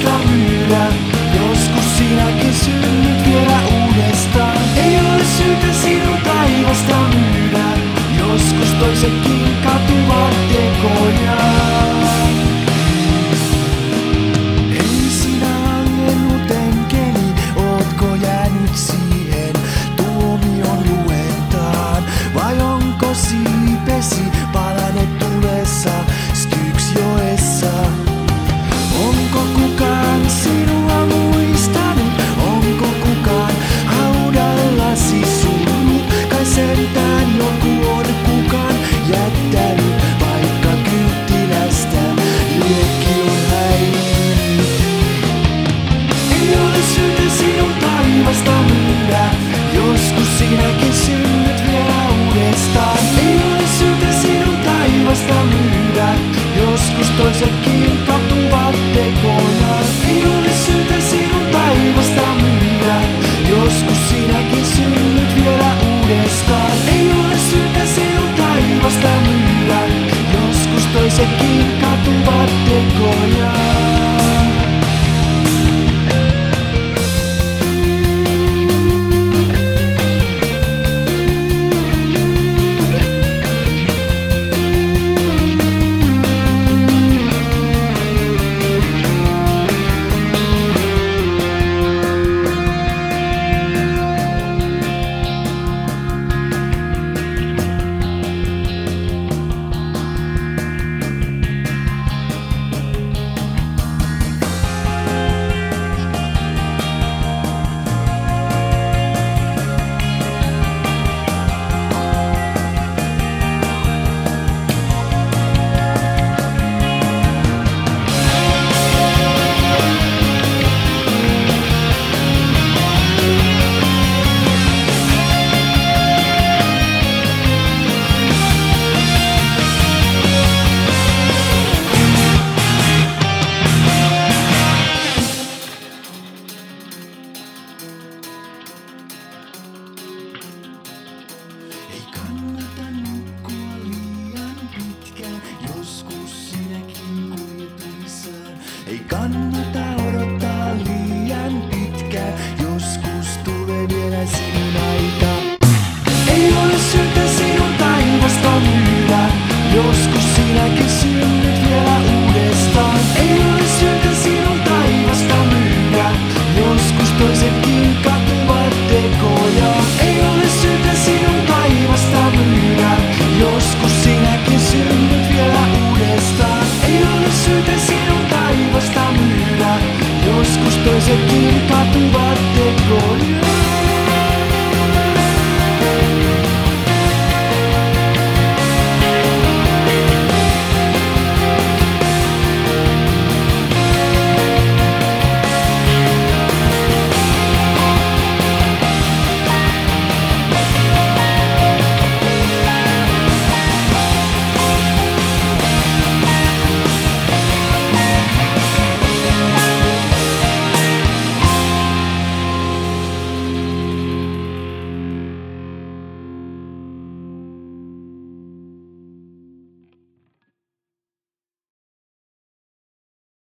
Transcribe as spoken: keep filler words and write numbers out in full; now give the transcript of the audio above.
taivasta myydä. Joskus sinäkin synnyt vielä uudestaan. Ei ole syytä sinun taivasta myydä. Joskus toisetkin katuvat tekojaan. Ei sinä langennut enkeli, ootko jäänyt siihen tuomion luentaan? Vai onko siipesi palaneet tulessa Styxjoessa? Onko kukaan sinua muistanut? Onko kukaan haudallasi surrut? Kai sentään joku on kukaan jättänyt, vaikka kynttilästä liekki on häilynyt. Ei ole syytä sinun taivasta myydä. Joskus sinäkin synnyt vielä uudestaan. Ei ole syytä sinun taivasta myydä. Joskus toisetkin katuvat tekojaan. Ei ole syytä sinun taivasta myydä. Joskus sinäkin synnyt vielä uudestaan. Ei ole syytä sinun taivasta myydä. Joskus toisetkin katuvat tekojaan. Ei kannata nukkua liian pitkään, joskus sinäkin kuljetuissaan. Ei kannata odottaa liian pitkään, joskus tulee vielä sinun aika. Ei ole syytä sinun taivasta myydä, joskus sinäkin synnyt vielä uudestaan. Ei ole syytä sinun taivasta myydä, joskus toisetkin katuvat tekojaan. Ei ole syytä sinun taivasta myydä, joskus sinäkin synnyt vielä uudestaan. Ei ole syytä sinun taivasta myydä, joskus toisetkin katuvat